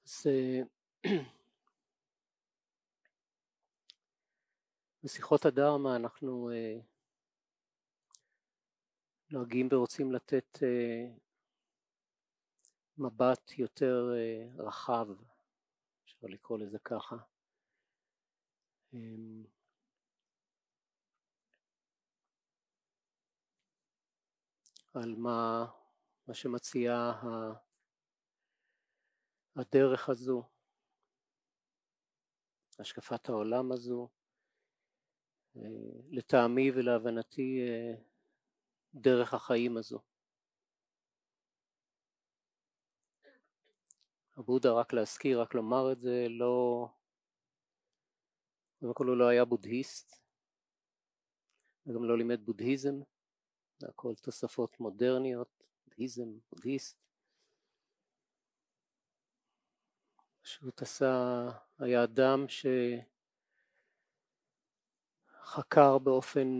אז בשיחות הדרמה אנחנו נוהגים ורוצים לתת מבט יותר רחב, אפשר לקרוא לזה ככה, על מה שמציעה הדרך הזו, השקפת העולם הזו, לטעמי ולהבנתי דרך החיים הזו. הבודה, רק להזכיר, רק לומר את זה, הוא לא היה בודהיסט, וגם לא לימד בודהיזם, זה הכל תוספות מודרניות, בודהיזם, בודהיסט. פשוט היה אדם שחקר באופן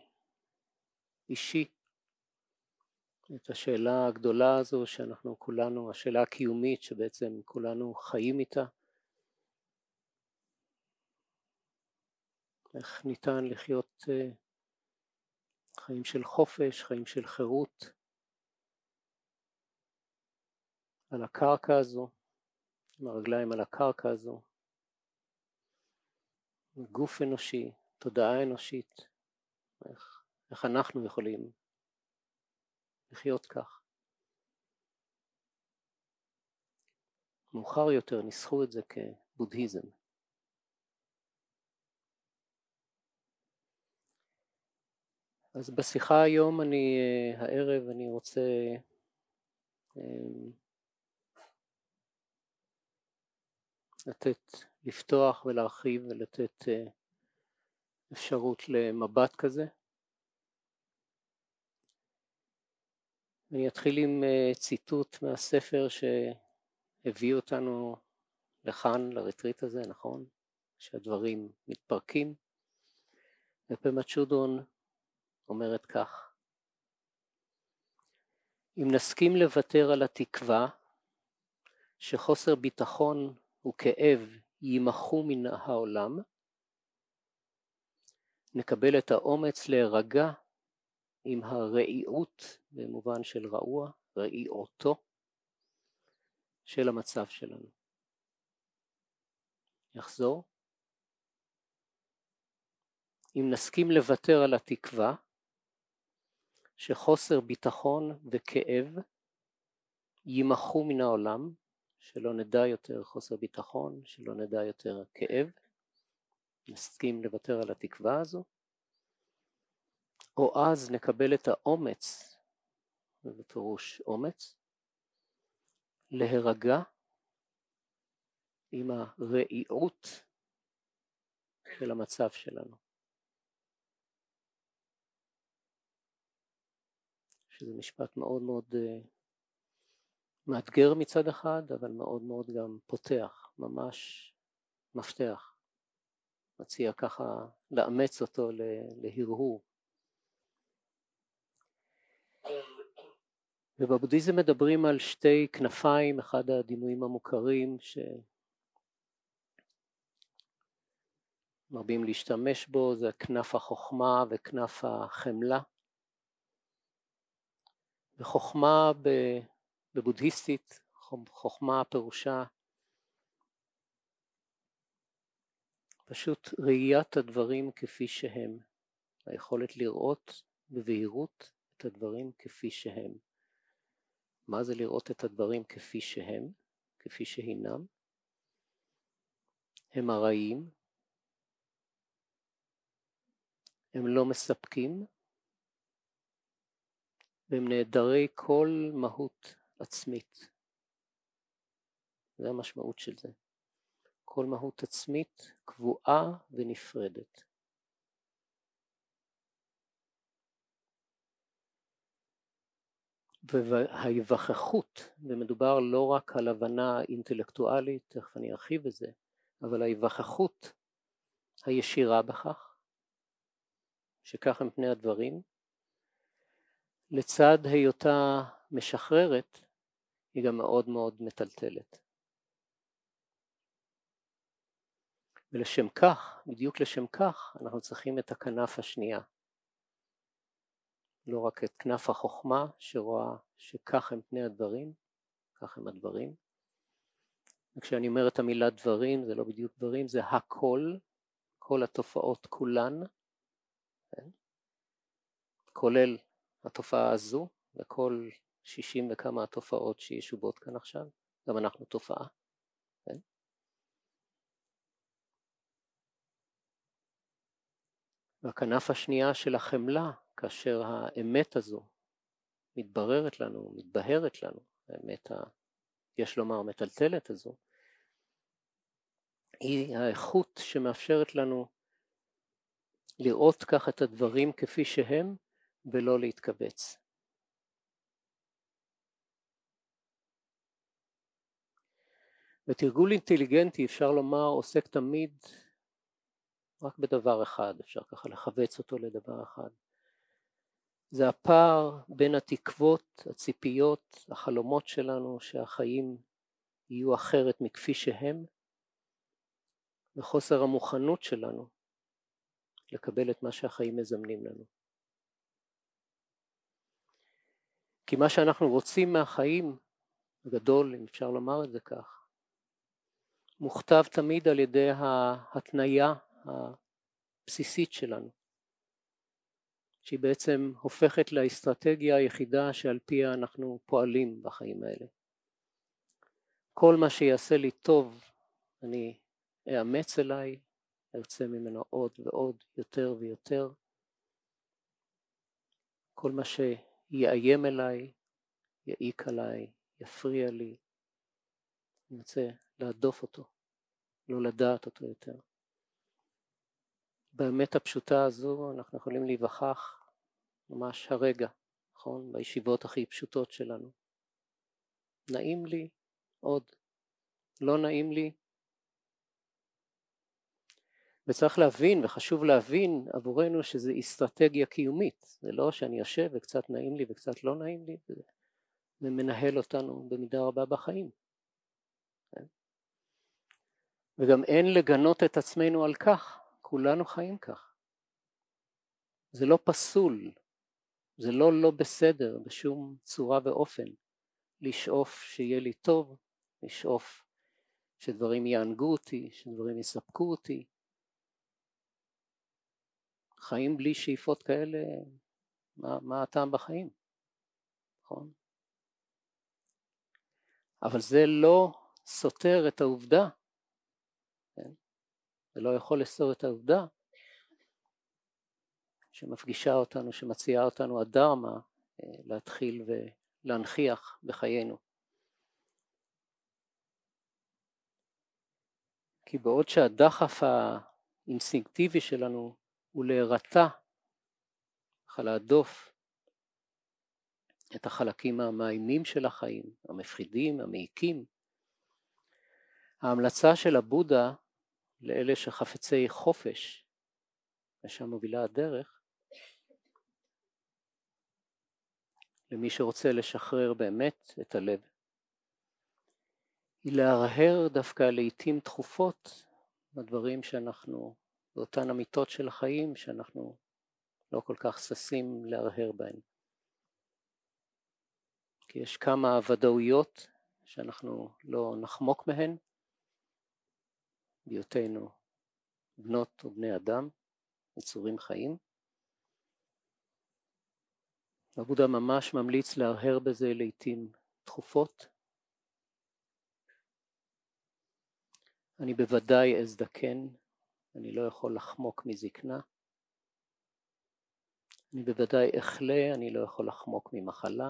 אישי את השאלה הגדולה הזו שאנחנו כולנו, השאלה הקיומית שבעצם כולנו חיים איתה. איך ניתן לחיות חיים של חופש, חיים של חירות על הקרקע הזו, עם הרגליים על הקרקע הזו, גוף אנושי, תודעה אנושית, איך אנחנו יכולים לחיות כך. מאוחר יותר ניסחו את זה כבודהיזם. אז בשיחה היום, הערב אני רוצה לפתוח ולהרחיב ולתת אפשרות למבט כזה. אני אתחיל עם ציטוט מהספר שהביא אותנו לכאן, לרטריט הזה, נכון? שהדברים מתפרקים. ופמה צ'ודון אומרת כך: אם נסכים לוותר על התקווה שחוסר ביטחון וכאב יימחו מן העולם, נקבל את האומץ להירגע עם הרעיעות, במובן של רעוע, רעיעותו של המצב שלנו. יחזור. אם נסכים לוותר על התקווה שחוסר ביטחון וכאב יימחו מן העולם, שלא נדע יותר חוסר ביטחון, שלא נדע יותר כאב, נסכים לוותר על התקווה הזו, או אז נקבל את האומץ, ובפירוש אומץ, להירגע עם הרעיעות של המצב שלנו. שזה משפט מאוד מאוד מאתגר מצד אחד, אבל מאוד מאוד גם פותח, ממש מפתח. מציע ככה לאמץ אותו להרהור. ובבודהיזם מדברים על שתי כנפיים, אחד הדימויים המוכרים שמרבים להשתמש בו, זה כנף החוכמה וכנף החמלה. וחוכמה בבודהיסטית, חוכמה פירושה פשוט ראיית הדברים כפי שהם, היכולת לראות בבהירות את הדברים כפי שהם. מה זה לראות את הדברים כפי שהם, כפי שהינם? הם הרעים, הם לא מספקים, והם נעדרי כל מהות עצמית. זה המשמעות של זה. כל מהות עצמית קבועה ונפרדת. וההיווכחות, ומדובר לא רק על הבנה אינטלקטואלית, תכף אני ארחיב בזה, אבל ההיווכחות הישירה בכך, שכך הם פני הדברים, לצד היותה משחררת, היא גם מאוד מאוד מטלטלת. ולשם כך, בדיוק לשם כך, אנחנו צריכים את הכנף השנייה. לא רק את כנף החוכמה שרואה שכך הם פני הדברים, כך הם הדברים. וכשאני אומר את המילה דברים, זה לא בדיוק דברים, זה הכל, כל התופעות כולן, כן? כולל התופעה הזו, וכל 60 וכמה התופעות שישובות כאן עכשיו, גם אנחנו תופעה. כן? והכנף השנייה של החמלה, כאשר האמת הזו מתבררת לנו, מתבהרת לנו, האמת, יש לומר, מטלטלת הזו, היא האיכות שמאפשרת לנו לראות כך את הדברים כפי שהם ולא להתכווץ. ותרגול אינטליגנטי, אפשר לומר, עוסק תמיד רק בדבר אחד, אפשר ככה לחווץ אותו לדבר אחד. זה הפער בין התקוות, הציפיות, החלומות שלנו שהחיים יהיו אחרת מכפי שהם, וחוסר המוכנות שלנו לקבל את מה שהחיים מזמנים לנו. כי מה שאנחנו רוצים מהחיים הגדול, אם אפשר לומר את זה כך, מוכתב תמיד על ידי ההתניה הבסיסית שלנו, שהיא בעצם הופכת לאסטרטגיה היחידה שעל פיה אנחנו פועלים בחיים האלה. כל מה שיעשה לי טוב, אני אאמץ אליי, ארצה ממנו עוד ועוד, יותר ויותר. כל מה שיאיים אליי, יעיק עליי, יפריע לי, אני רוצה להדוף אותו, לא לדעת אותו יותר. באמת הפשוטה הזו אנחנו יכולים להיווכח ממש הרגע, נכון? בישיבות הכי פשוטות שלנו. נעים לי עוד, לא נעים לי. וצריך להבין, וחשוב להבין עבורנו שזה אסטרטגיה קיומית. זה לא שאני יושב וקצת נעים לי וקצת לא נעים לי, זה מנהל אותנו במידה רבה בחיים. וגם אין לגנות את עצמנו על כך, כולנו חיים כך. זה לא פסול, זה לא בסדר בשום צורה ואופן, לשאוף שיהיה לי טוב, לשאוף שדברים יענגו אותי, שדברים יספקו אותי. חיים בלי שאיפות כאלה, מה הטעם בחיים? נכון? אבל זה לא סותר את העובדה, כן? זה לא יכול לסתור את העובדה שמפגישה אותנו, שמציעה אותנו הדרמה להתחיל ולהנכיח בחיינו. כי בעוד שהדחף האינסטינקטיבי שלנו הוא להירתע, להדוף את החלקים המאיימים של החיים, המפחידים, המעיקים, ההמלצה של הבודה לאלה שחפצי חופש, ושם מובילה הדרך, למי שרוצה לשחרר באמת את הלב, היא להרהר דווקא לעתים תכופות בדברים שאנחנו, באותן אמיתות של החיים שאנחנו לא כל כך ששים להרהר בהן. כי יש כמה ודאויות שאנחנו לא נחמוק מהן, בהיותנו בנות ובני אדם, יצורים חיים. הבודה ממש ממליץ להרהר בזה לעתים תכופות. אני בוודאי אזדקן, אני לא יכול לחמוק מזקנה. אני בוודאי אחלה, אני לא יכול לחמוק ממחלה.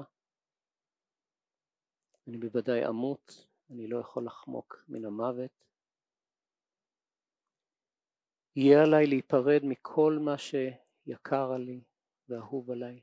אני בוודאי אמות, אני לא יכול לחמוק מן המוות. יהיה עליי להיפרד מכל מה שיקר עלי ואהוב עליי.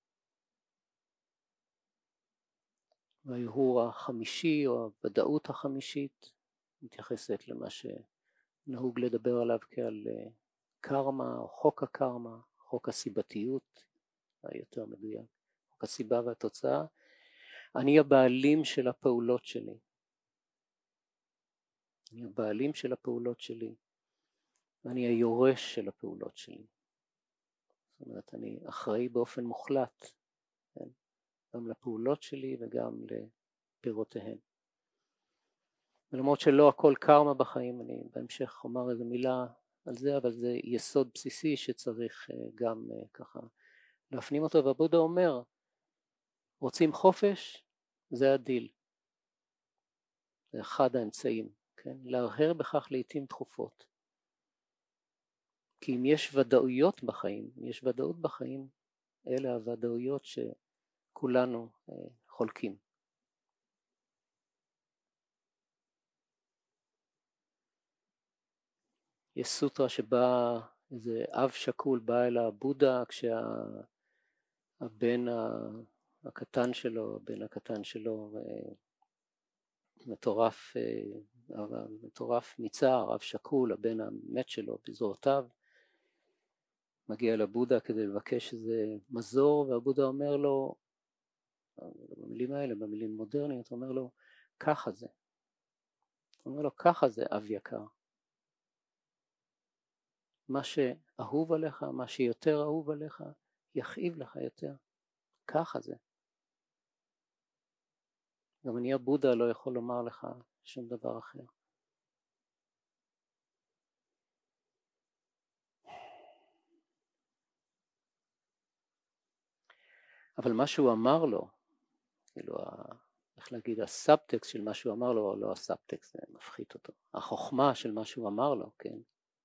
וההרהור החמישי או הוודאות החמישית מתייחסת למה שנהוג לדבר עליו כעל קרמה או חוק הקרמה, חוק הסיבתיות, היותר מדויק, חוק הסיבה והתוצאה. אני הבעלים של הפעולות שלי. אני הבעלים של הפעולות שלי. ואני היורש של הפעולות שלי. זאת אומרת, אני אחראי באופן מוחלט, כן? גם לפעולות שלי וגם לפירותיהן. ולמרות שלא הכל קרמה בחיים, אני בהמשך אומר איזו מילה על זה, אבל זה יסוד בסיסי שצריך גם ככה להפנים אותו. והבודה אומר, רוצים חופש, זה הדיל. זה אחד האמצעים, כן? להרהר בכך לעתים תכופות. כי אם יש ודאויות בחיים, אם יש ודאות בחיים, אלה הוודאויות שכולנו חולקים. יש סוטרה שבה איזה אב שקול בא אל הבודה כשהבן הקטן שלו מטורף מצער, אב שקול, הבן המת שלו בזרועותיו, מגיע לבודה כדי לבקש איזה מזור, והבודה אומר לו, במילים האלה, במילים מודרניות, אומר לו, ככה זה. אומר לו, ככה זה אב יקר. מה שאהוב עליך, מה שיותר אהוב עליך, יכאיב לך יותר. ככה זה. גם אני הבודה לא יכול לומר לך שום דבר אחר. אבל מה שהוא אמר לו, כאילו, איך להגיד, הסאבטקסט של מה שהוא אמר לו, לא הסאבטקסט, זה מפחית אותו. החוכמה של מה שהוא אמר לו, כן.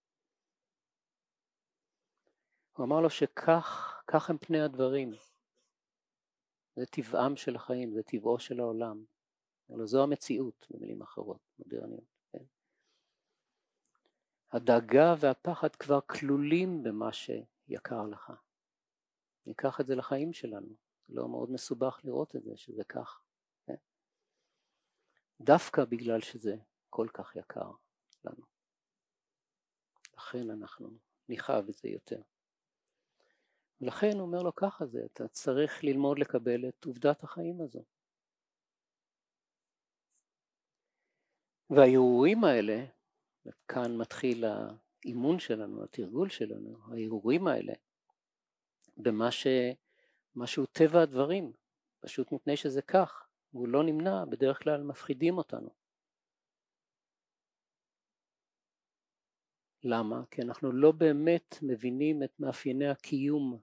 הוא אמר לו שכך הם פני הדברים. זה טבעם של החיים, זה טבעו של העולם. אבל זו המציאות, במילים אחרות, מודרניות. כן? הדאגה והפחד כבר כלולים במה שיקר לך. ניקח את זה לחיים שלנו. זה לא מאוד מסובך לראות את זה, שזה כך. כן? דווקא בגלל שזה כל כך יקר לנו. לכן אנחנו ניחב את זה יותר. ולכן הוא אומר לו ככה זה, אתה צריך ללמוד לקבל את עובדת החיים הזו. והערעורים האלה, כאן מתחיל האימון שלנו, התרגול שלנו, הערעורים האלה, משהו טבע הדברים, פשוט מפני שזה כך, הוא לא נמנע, בדרך כלל מפחידים אותנו. למה? כי אנחנו לא באמת מבינים את מאפייני הקיום,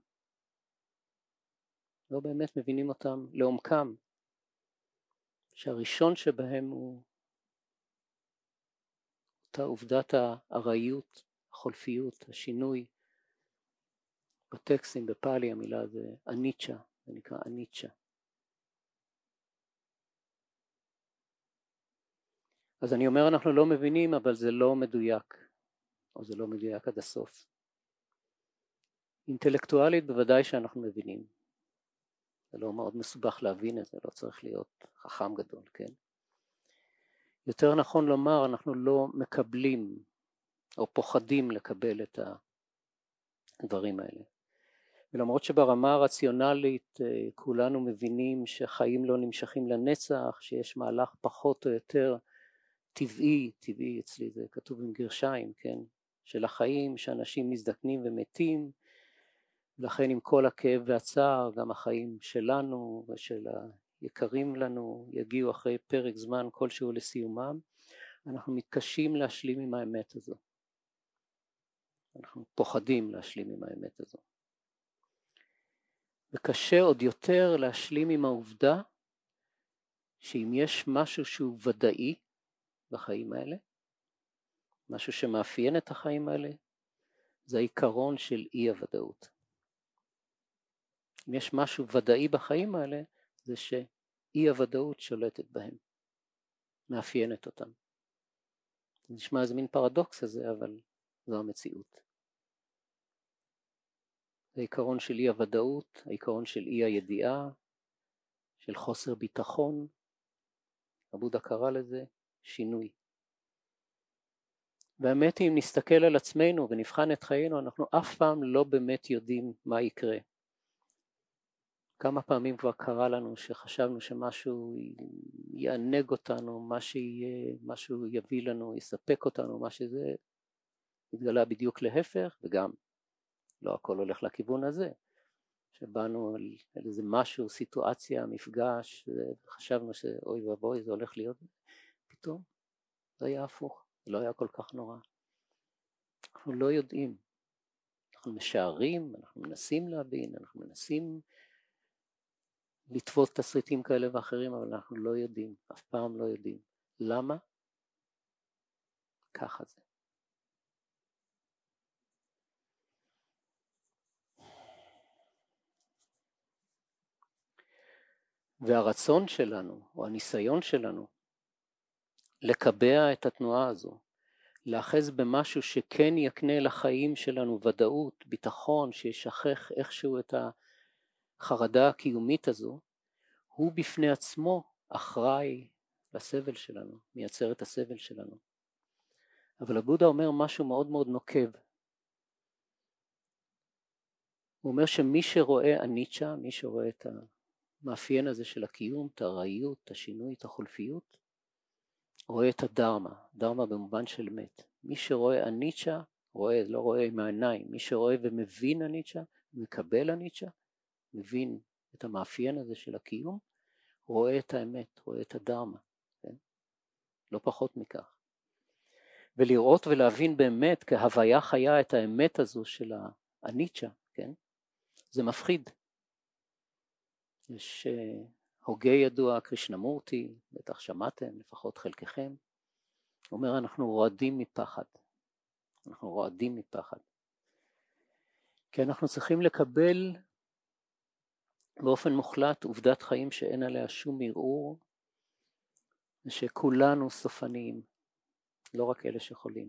לא באמת מבינים אותם לעומקם, שהראשון שבהם הוא אותה עובדת הארעיות, החולפיות, השינוי. בטקסטים בפאלי המילה זה אניצ'ה, זה נקרא אניצ'ה. אז אני אומר אנחנו לא מבינים, אבל זה לא מדויק, או זה לא מדויק עד הסוף. אינטלקטואלית בוודאי שאנחנו מבינים. זה לא מאוד מסובך להבין את זה, לא צריך להיות חכם גדול, כן? יותר נכון לומר, אנחנו לא מקבלים או פוחדים לקבל את הדברים האלה. ולמרות שברמה הרציונלית כולנו מבינים שחיים לא נמשכים לנצח, שיש מהלך פחות או יותר טבעי אצלי זה כתוב עם גרשיים, כן? של החיים, שאנשים מזדקנים ומתים, לכן עם כל הכאב והצער, גם החיים שלנו ושל היקרים לנו יגיעו אחרי פרק זמן כלשהו לסיומם, אנחנו מתקשים להשלים עם האמת הזו. אנחנו פוחדים להשלים עם האמת הזו. וקשה עוד יותר להשלים עם העובדה שאם יש משהו שהוא ודאי בחיים האלה, משהו שמאפיין את החיים האלה, זה העיקרון של אי הוודאות. אם יש משהו ודאי בחיים האלה, זה שאי הוודאות שולטת בהם, מאפיינת אותם. נשמע איזה מין פרדוקס הזה, אבל זו המציאות. זה העיקרון של אי הוודאות, העיקרון של אי הידיעה, של חוסר ביטחון, הבודה קרא לזה שינוי. והאמת היא, אם נסתכל על עצמנו ונבחן את חיינו, אנחנו אף פעם לא באמת יודעים מה יקרה. כמה פעמים כבר קרה לנו שחשבנו שמשהו יענג אותנו, משהו יביא לנו, יספק אותנו, מה שזה, התגלה בדיוק להפך, וגם לא הכל הולך לכיוון הזה, שבאנו על איזה משהו, סיטואציה, מפגש, וחשבנו שאוי ובוי זה הולך להיות, פתאום זה היה הפוך, זה לא היה כל כך נורא. אנחנו לא יודעים, אנחנו משערים, אנחנו מנסים להבין, אנחנו מנסים לטוות תסריטים כאלה ואחרים, אבל אנחנו לא יודעים, אף פעם לא יודעים. למה? ככה זה. והרצון שלנו, או הניסיון שלנו, לקבע את התנועה הזו, לאחז במשהו שכן יקנה לחיים שלנו ודאות, ביטחון, שישכח איכשהו את החרדה הקיומית הזו, הוא בפני עצמו אחראי לסבל שלנו, מייצר את הסבל שלנו. אבל הבודה אומר משהו מאוד מאוד נוקב. הוא אומר שמי שרואה אניצ'ה, מי שרואה את המאפיין הזה של הקיום, את הראיות, את השינוי, את החולפיות, רואה את הדרמה, דרמה במובן של מת. מי שרואה אניצ'ה, רואה, לא רואה עם העיניים, מי שרואה ומבין אניצ'ה, מקבל אניצ'ה, מבין את המאפיין הזה של הקיום, רואה את האמת, רואה את הדרמה, כן? לא פחות מכך. ולראות ולהבין באמת כהוויה חיה את האמת הזו של האניצ'ה, כן? זה מפחיד. יש הוגה ידוע, קרישנמורטי, בטח שמעתם, לפחות חלקכם, אומר אנחנו רועדים מפחד, אנחנו רועדים מפחד. כי אנחנו צריכים לקבל באופן מוחלט עובדת חיים שאין עליה שום ערעור, ושכולנו סופניים, לא רק אלה שחולים.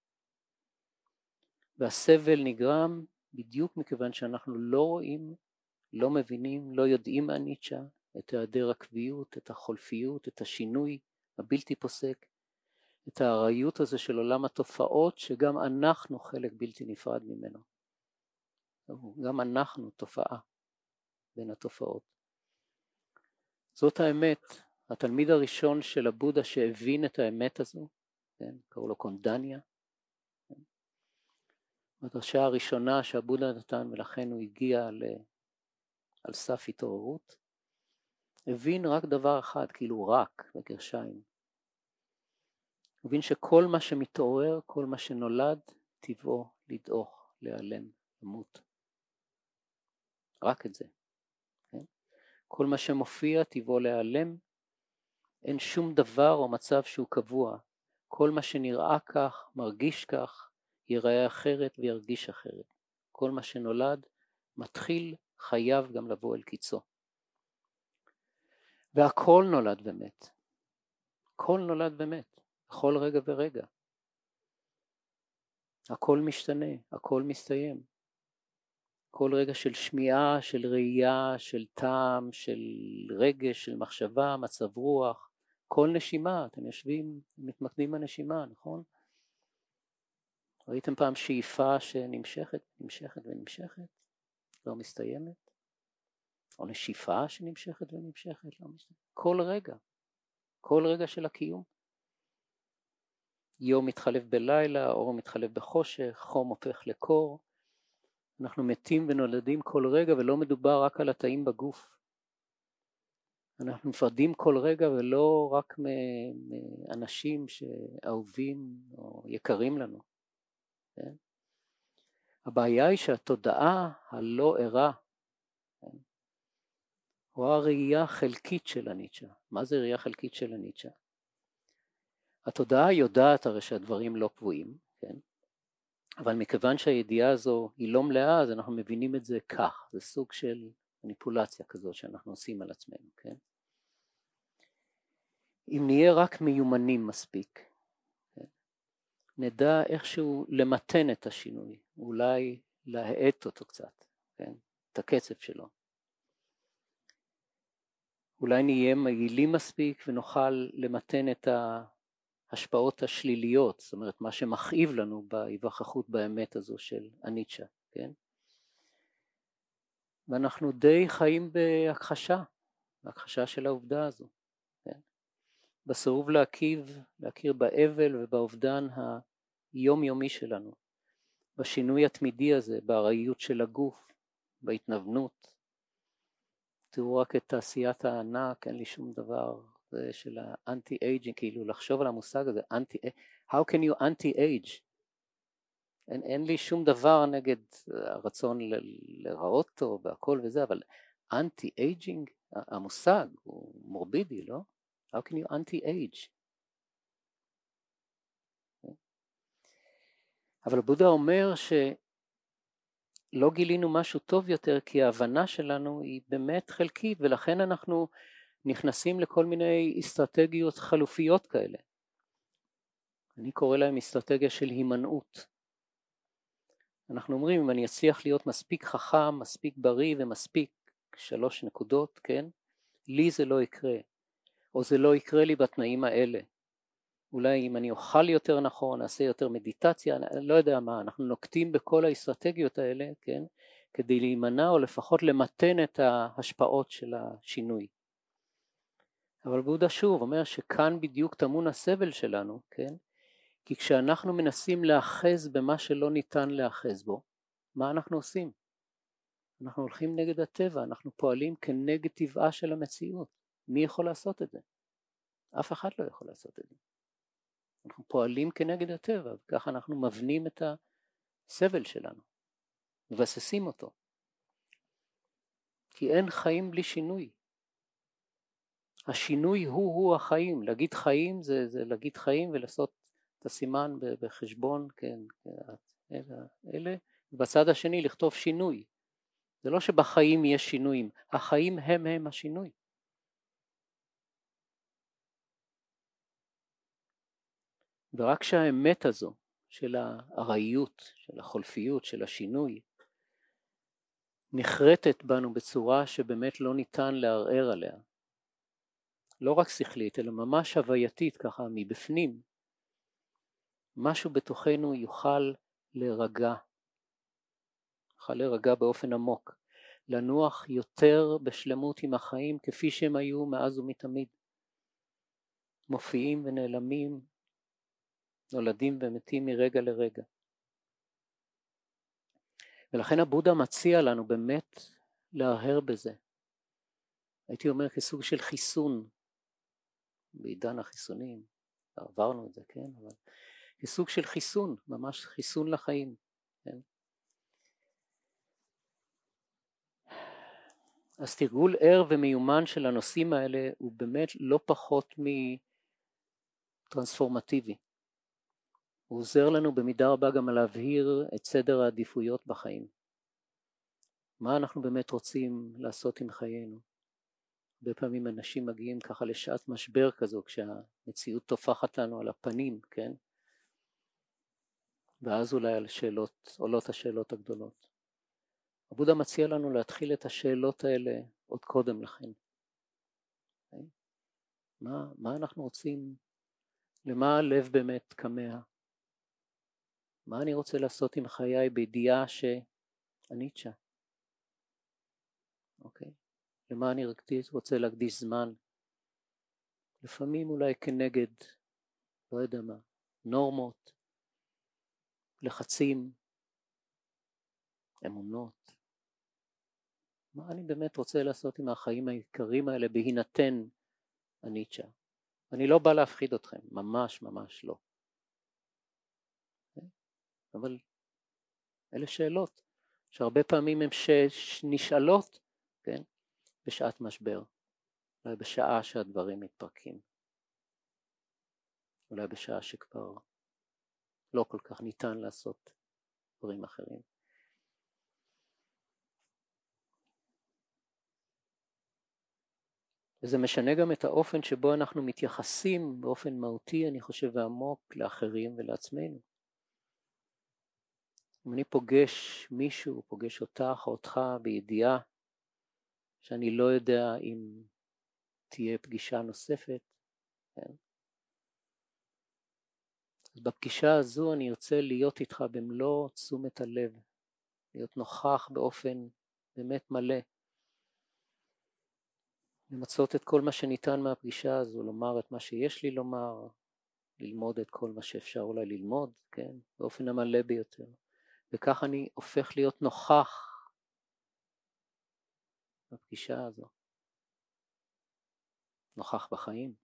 והסבל נגרם בדיוק מכיוון שאנחנו לא רואים, לא מבינים, לא יודעים אניצ'ה, את היעדר הקביעות, את החולפיות, את השינוי הבלתי פוסק, את הארעיות הזה של עולם התופעות, שגם אנחנו חלק בלתי נפרד ממנו. גם אנחנו תופעה בין התופעות. זאת האמת. התלמיד הראשון של הבודה שהבין את האמת הזו, כן? קראו לו קונדניה. כן? הדרשה הראשונה שהבודה נתן, ולכן הוא הגיע על סף התעוררות, הבין רק דבר אחד, כאילו רק, בגרשיים. הבין שכל מה שמתעורר, כל מה שנולד, טבעו לדעוך, להיעלם, למות. רק את זה. כן? כל מה שמופיע, טבעו להיעלם, אין שום דבר או מצב שהוא קבוע. כל מה שנראה כך, מרגיש כך, ייראה אחרת וירגיש אחרת. כל מה שנולד, מתחיל, חייב גם לבוא אל קיצו. והכל נולד ומת. הכל נולד ומת. בכל רגע ורגע. הכל משתנה, הכל מסתיים. כל רגע של שמיעה, של ראייה, של טעם, של רגש, של מחשבה, מצב רוח, כל נשימה, אתם יושבים, מתמקדים בנשימה, נכון? ראיתם פעם שאיפה שנמשכת, נמשכת ונמשכת, לא מסתיימת? או נשיפה שנמשכת ונמשכת, לא מסתיימת? כל רגע של הקיום. יום מתחלף בלילה, אור מתחלף בחושך, חום הופך לקור. אנחנו מתים ונולדים כל רגע, ולא מדובר רק על התאים בגוף. אנחנו נפרדים כל רגע, ולא רק מאנשים שאהובים או יקרים לנו. כן? הבעיה היא שהתודעה הלא ערה, כן? רואה ראייה חלקית של אניצ'ה. מה זה ראייה חלקית של אניצ'ה? התודעה יודעת הרי שהדברים לא קבועים, כן? אבל מכיוון שהידיעה הזו היא לא מלאה, אז אנחנו מבינים את זה כך. זה סוג של מניפולציה כזאת שאנחנו עושים על עצמנו, כן? אם נהיה רק מיומנים מספיק, כן? נדע איכשהו למתן את השינוי, אולי להאט אותו קצת, כן? את הקצב שלו. אולי נהיה מגילים מספיק ונוכל למתן את ההשפעות השליליות, זאת אומרת מה שמכאיב לנו בהיווכחות באמת הזו של אניצ'ה, כן? ואנחנו די חיים בהכחשה של העובדה הזו, כן? בסירוב להכיר באבל ובאובדן היומיומי שלנו, בשינוי התמידי הזה, בארעיות של הגוף, בהתנוונות. תראו רק את תעשיית הענק, אין לי שום דבר, זה של האנטי-אייג'ינג, כאילו לחשוב על המושג הזה, how can you anti-age? אין לי שום דבר נגד הרצון לראות טוב והכל וזה, אבל אנטי-אייג'ינג, המושג הוא מורבידי, לא? How can you anti-age? אבל בודה אומר שלא גילינו משהו טוב יותר, כי ההבנה שלנו היא באמת חלקית, ולכן אנחנו נכנסים לכל מיני אסטרטגיות חלופיות כאלה. אני קורא להם אסטרטגיה של הימנעות. אנחנו אומרים, אם אני אצליח להיות מספיק חכם, מספיק בריא ומספיק 3 נקודות, כן? לי זה לא יקרה, או זה לא יקרה לי בתנאים האלה. אולי אם אני אוכל יותר נכון, אעשה יותר מדיטציה, אני לא יודע מה, אנחנו נוקטים בכל האסטרטגיות האלה, כן? כדי להימנע או לפחות למתן את ההשפעות של השינוי. אבל בודה שוב אומר שכאן בדיוק טמון הסבל שלנו, כן? כי כשאנחנו מנסים לאחז במה שלא ניתן לאחז בו, מה אנחנו עושים? אנחנו הולכים נגד הטבע, אנחנו פועלים כנגד טבעה של המציאות. מי יכול לעשות את זה? אף אחד לא יכול לעשות את זה. אנחנו פועלים כנגד הטבע, וככה אנחנו מבנים את הסבל שלנו, מבססים אותו. כי אין חיים בלי שינוי. השינוי הוא החיים. להגיד חיים זה להגיד חיים ולעשות את הסימן בחשבון, כן, אלה. בצד השני לכתוב שינוי. זה לא שבחיים יש שינויים, החיים הם השינוי. ורק שהאמת הזו של הארעיות, של החולפיות, של השינוי, נחרטת בנו בצורה שבאמת לא ניתן לערער עליה. לא רק שכלית, אלא ממש הווייתית ככה מבפנים. משהו בתוכנו יוכל להירגע. יוכל להירגע באופן עמוק. לנוח יותר בשלמות עם החיים כפי שהם היו מאז ומתמיד. מופיעים ונעלמים, נולדים ומתים מרגע לרגע. ולכן הבודה מציע לנו באמת להרהר בזה. הייתי אומר כסוג של חיסון, בעידן החיסונים, עברנו את זה, כן? אבל כסוג של חיסון, ממש חיסון לחיים, כן? אז תרגול ער ומיומן של הנושאים האלה הוא באמת לא פחות מטרנספורמטיבי. הוא עוזר לנו במידה רבה גם להבהיר את סדר העדיפויות בחיים. מה אנחנו באמת רוצים לעשות עם חיינו? הרבה פעמים אנשים מגיעים ככה לשעת משבר כזו, כשהמציאות תופחת לנו על הפנים, כן? ואז אולי עולות השאלות הגדולות. הבודה מציע לנו להתחיל את השאלות האלה עוד קודם לכן. Okay? מה אנחנו רוצים? למה הלב באמת כמה? מה אני רוצה לעשות עם חיי בידיעה שאניצ'ה? אוקיי? למה אני רוצה להקדיש זמן? לפעמים אולי כנגד, לא יודע מה, נורמות, לחצים, אמונות. מה אני באמת רוצה לעשות עם החיים העיקריים האלה בהינתן אניצ'ה? אני לא בא להפחיד אתכם, ממש ממש לא. אבל אלה שאלות שהרבה פעמים הן נשאלות, כן? בשעת משבר, אולי בשעה שהדברים מתפרקים, אולי בשעה שכבר לא כל כך ניתן לעשות דברים אחרים. וזה משנה גם את האופן שבו אנחנו מתייחסים באופן מהותי, אני חושב, ועמוק לאחרים ולעצמנו. אם אני פוגש מישהו, פוגש אותך או אותך בידיעה שאני לא יודע אם תהיה פגישה נוספת, כן? אז בפגישה הזו אני ארצה להיות איתך במלוא תשומת הלב, להיות נוכח באופן באמת מלא, למצות את כל מה שניתן מהפגישה הזו, לומר את מה שיש לי לומר, ללמוד את כל מה שאפשר אולי ללמוד, כן? באופן המלא ביותר. וכך אני הופך להיות נוכח בפגישה הזו, נוכח בחיים.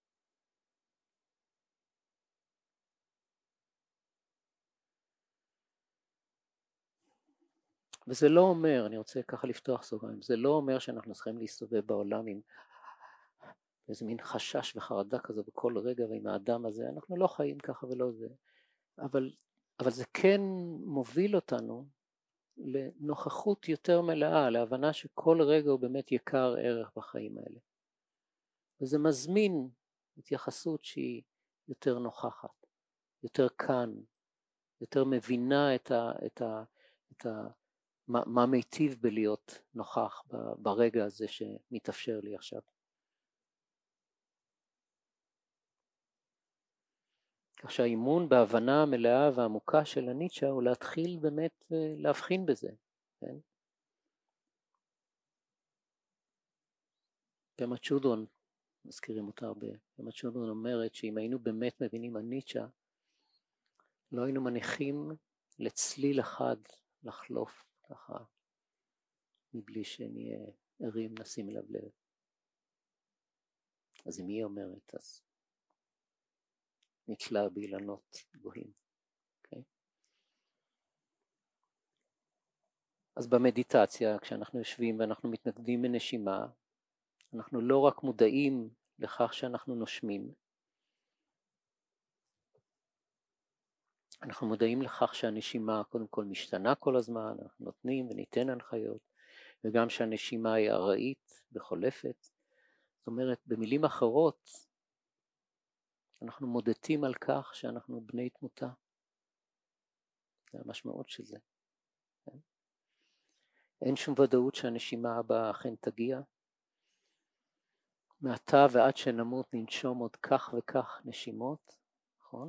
וזה לא אומר, אני רוצה ככה לפתוח סוגריים, זה לא אומר שאנחנו צריכים להסתובב בעולם עם איזה מין חשש וחרדה כזו בכל רגע, ועם האדם הזה, אנחנו לא חיים ככה ולא זה, אבל זה כן מוביל אותנו לנוכחות יותר מלאה, להבנה שכל רגע הוא באמת יקר ערך בחיים האלה. וזה מזמין התייחסות שהיא יותר נוכחת, יותר כאן, יותר מבינה מה מיטיב בלהיות נוכח ברגע הזה שמתאפשר לי עכשיו. כך שהאימון בהבנה המלאה והעמוקה של הניטשה הוא להתחיל באמת להבחין בזה. כן? פמה צ'ודרון, מזכירים אותה הרבה, פמה צ'ודרון אומרת שאם היינו באמת מבינים הניטשה, לא היינו מניחים לצליל אחד לחלוף ככה, מבלי שנהיה ערים נשים אליו לב. אז אם היא אומרת, אז נתלה באילנות גבוהים. Okay? אז במדיטציה, כשאנחנו יושבים ואנחנו מתנגדים בנשימה, אנחנו לא רק מודעים לכך שאנחנו נושמים, אנחנו מודעים לכך שהנשימה קודם כל משתנה כל הזמן, אנחנו נותנים וניתן הנחיות, וגם שהנשימה היא ארעית וחולפת. זאת אומרת, במילים אחרות, אנחנו מודדים על כך שאנחנו בני תמותה. זה המשמעות של זה. כן? אין שום ודאות שהנשימה הבאה אכן תגיע. מעתה ועד שנמות ננשום עוד כך וכך נשימות, נכון?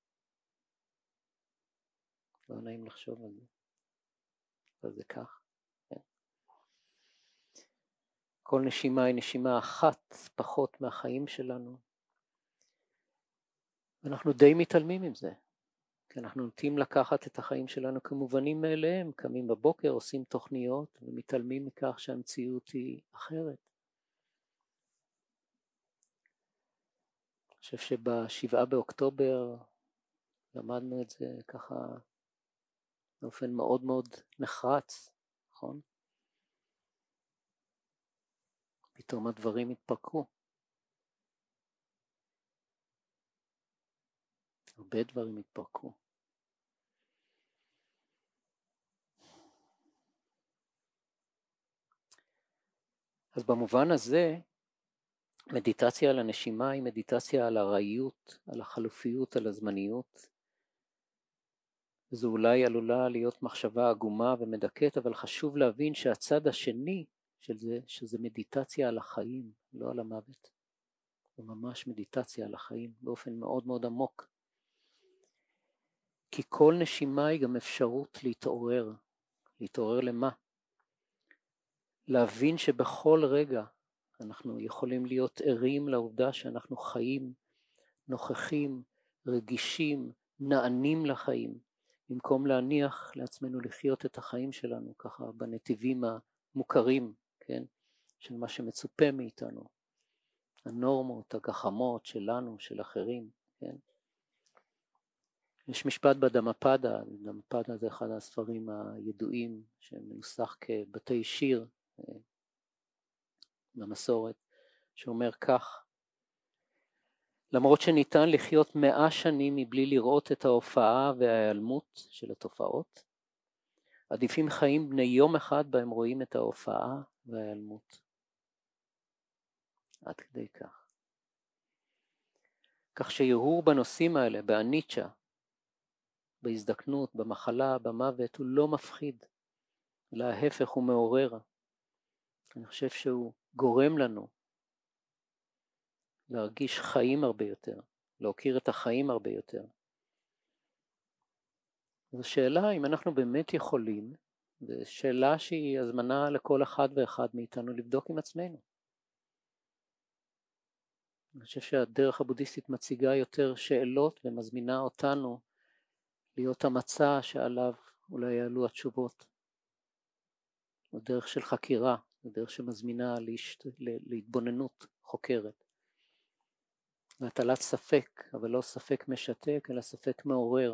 לא נעים לחשוב על זה. אבל זה כך. כן? כל נשימה היא נשימה אחת פחות מהחיים שלנו. אנחנו די מתעלמים עם זה. כי אנחנו נוטים לקחת את החיים שלנו כמובנים מאליהם, קמים בבוקר, עושים תוכניות ומתעלמים מכך שהמציאות היא אחרת. אני חושב שב7 באוקטובר למדנו את זה ככה באופן מאוד מאוד נחרץ, נכון? פתאום הדברים התפרקו. הרבה דברים התפרקו. אז במובן הזה, מדיטציה על הנשימה היא מדיטציה על הראיות, על החלופיות, על הזמניות. וזו אולי עלולה להיות מחשבה עגומה ומדכאת, אבל חשוב להבין שהצד השני של זה, שזה מדיטציה על החיים, לא על המוות. זה ממש מדיטציה על החיים, באופן מאוד מאוד עמוק. כי כל נשימה היא גם אפשרות להתעורר. להתעורר למה? להבין שבכל רגע אנחנו יכולים להיות ערים לעובדה שאנחנו חיים, נוכחים, רגישים, נענים לחיים, במקום להניח לעצמנו לחיות את החיים שלנו ככה בנתיבים המוכרים, כן? של מה שמצופה מאיתנו, הנורמות, הגחמות שלנו, של אחרים, כן? יש משפט בדמפדה, דמפדה זה אחד הספרים הידועים שמנוסח כבתי שיר במסורת, שאומר כך: למרות שניתן לחיות 100 שנים מבלי לראות את ההופעה וההיעלמות של התופעות, עדיפים חיים בני יום אחד בהם רואים את ההופעה וההיעלמות. עד כדי כך. כך שיהור בנושאים האלה, באניטשה, בהזדקנות, במחלה, במוות, הוא לא מפחיד, אלא ההפך הוא מעורר. אני חושב שהוא גורם לנו להרגיש חיים הרבה יותר, להכיר את החיים הרבה יותר. זו שאלה אם אנחנו באמת יכולים, זו שאלה שהיא הזמנה לכל אחד ואחד מאיתנו לבדוק עם עצמנו. אני חושב שהדרך הבודהיסטית מציגה יותר שאלות ומזמינה אותנו להיות המצע שעליו אולי יעלו התשובות. זו דרך של חקירה, זו דרך שמזמינה להתבוננות חוקרת. והטלת ספק, אבל לא ספק משתק, אלא ספק מעורר.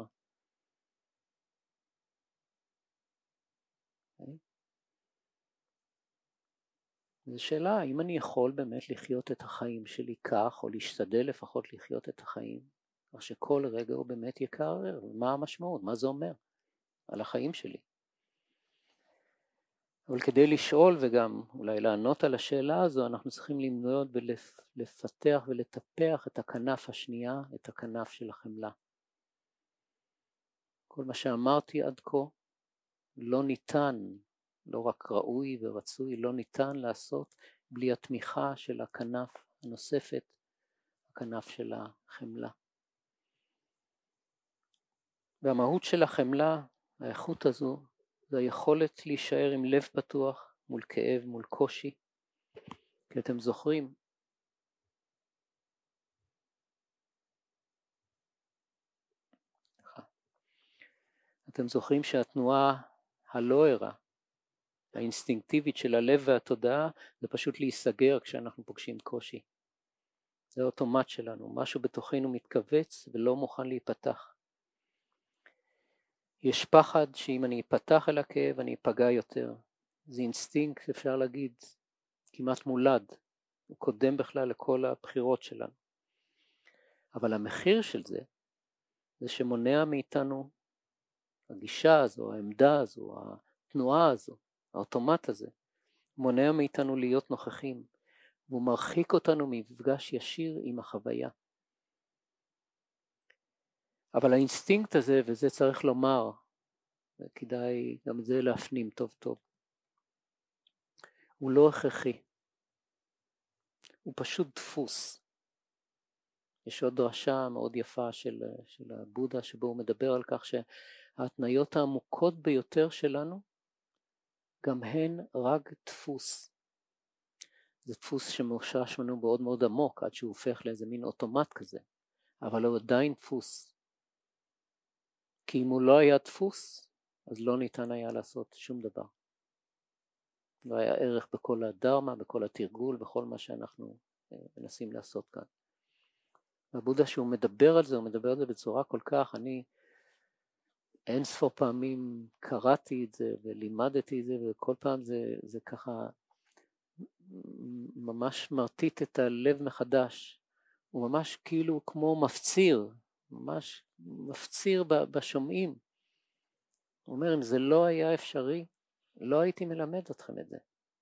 זו שאלה, אם אני יכול באמת לחיות את החיים שלי כך, או להשתדל לפחות לחיות את החיים, כך שכל רגע הוא באמת יקרר, מה המשמעות, מה זה אומר על החיים שלי. אבל כדי לשאול וגם אולי לענות על השאלה הזו, אנחנו צריכים למנות ולפתח ולטפח את הכנף השנייה, את הכנף של החמלה. כל מה שאמרתי עד כה לא ניתן, לא רק ראוי ורצוי, לא ניתן לעשות בלי התמיכה של הכנף הנוספת, הכנף של החמלה. והמהות של החמלה, האיכות הזו, זה היכולת להישאר עם לב פתוח מול כאב, מול קושי. כי אתם זוכרים, שהתנועה הלא ערה, האינסטינקטיבית של הלב והתודעה, זה פשוט להיסגר כשאנחנו פוגשים קושי. זה האוטומט שלנו, משהו בתוכנו מתכווץ ולא מוכן להיפתח. יש פחד שאם אני אפתח אל הכאב אני אפגע יותר. זה אינסטינקט, אפשר להגיד, כמעט מולד. הוא קודם בכלל לכל הבחירות שלנו. אבל המחיר של זה, זה שמונע מאיתנו הגישה הזו, העמדה הזו, התנועה הזו, האוטומט הזה, מונע מאיתנו להיות נוכחים, והוא מרחיק אותנו ממפגש ישיר עם החוויה. אבל האינסטינקט הזה, וזה צריך לומר, וכדאי גם את זה להפנים טוב טוב, הוא לא הכרחי, הוא פשוט דפוס. יש עוד דרשה מאוד יפה של הבודה, שבו הוא מדבר על כך שההתניות העמוקות ביותר שלנו, גם הן רק דפוס. זה דפוס שמושרש לנו מאוד מאוד עמוק, עד שהוא הופך לאיזה מין אוטומט כזה, אבל הוא עדיין דפוס. כי אם הוא לא היה דפוס, אז לא ניתן היה לעשות שום דבר. לא היה ערך בכל הדרמה, בכל התרגול, בכל מה שאנחנו מנסים לעשות כאן. והבודה שהוא מדבר על זה, הוא מדבר על זה בצורה כל כך, אני אין ספור פעמים קראתי את זה ולימדתי את זה, וכל פעם זה ככה ממש מרטיט את הלב מחדש. הוא ממש כאילו כמו מפציר, ממש מפציר בשומעים. הוא אומר, אם זה לא היה אפשרי, לא הייתי מלמד אתכם את זה.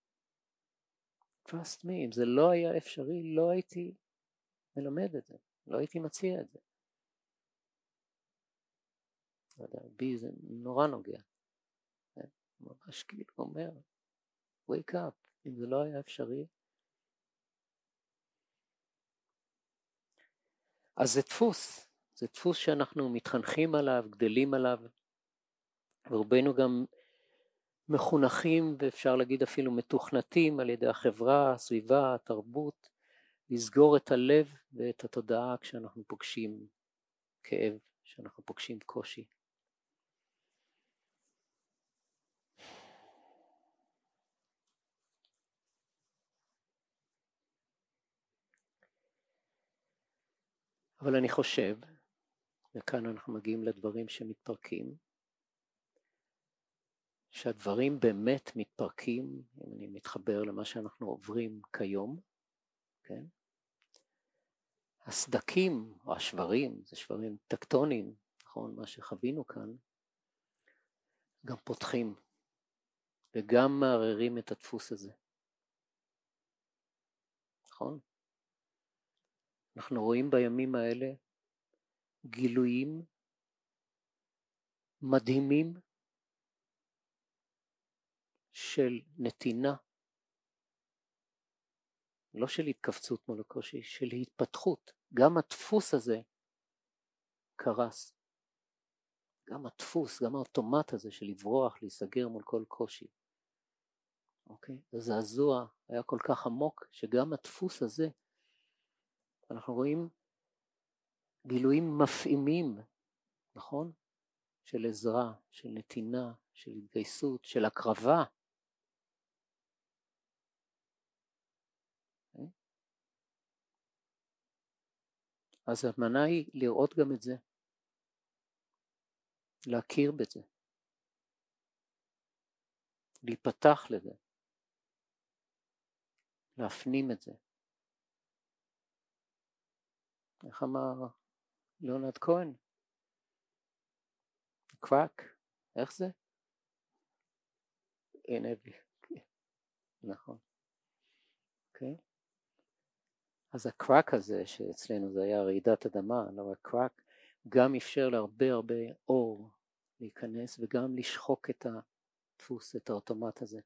Trust me, אם זה לא היה אפשרי, לא הייתי מלמד את זה, לא הייתי מציע את זה. לא יודע, בי זה נורא נוגע. ממש כאילו אומר, wake up, אם זה לא היה אפשרי. אז זה דפוס שאנחנו מתחנכים עליו, גדלים עליו, ורובנו גם מחונכים, ואפשר להגיד אפילו מתוכנתים על ידי החברה, הסביבה, התרבות, לסגור את הלב ואת התודעה כשאנחנו פוגשים כאב, כשאנחנו פוגשים קושי. אבל אני חושב, וכאן אנחנו מגיעים לדברים שמתפרקים, שהדברים באמת מתפרקים, אם אני מתחבר למה שאנחנו עוברים כיום, כן? הסדקים או השברים, זה שברים טקטוניים, נכון? מה שחווינו כאן, גם פותחים וגם מערערים את הדפוס הזה. נכון? אנחנו רואים בימים האלה גילויים מדהימים של נתינה, לא של התכווצות מול הקושי, של התפתחות. גם הדפוס הזה קרס. גם הדפוס, גם האוטומט הזה של לברוח, להיסגר מול כל קושי. אוקיי? הזעזוע היה כל כך עמוק שגם הדפוס הזה, אנחנו רואים גילויים מפעימים, נכון? של עזרה, של נתינה, של התגייסות, של הקרבה. אז המנה היא לראות גם את זה, להכיר בזה, להיפתח לזה, להפנים את זה. איך אמר ליאונרד כהן? קראק, איך זה? אין אבי, נכון. אוקיי? אז הקראק הזה, שאצלנו זה היה רעידת אדמה, לא רק קראק, גם אפשר להרבה הרבה אור להיכנס, וגם לשחוק את הדפוס, את האוטומט הזה.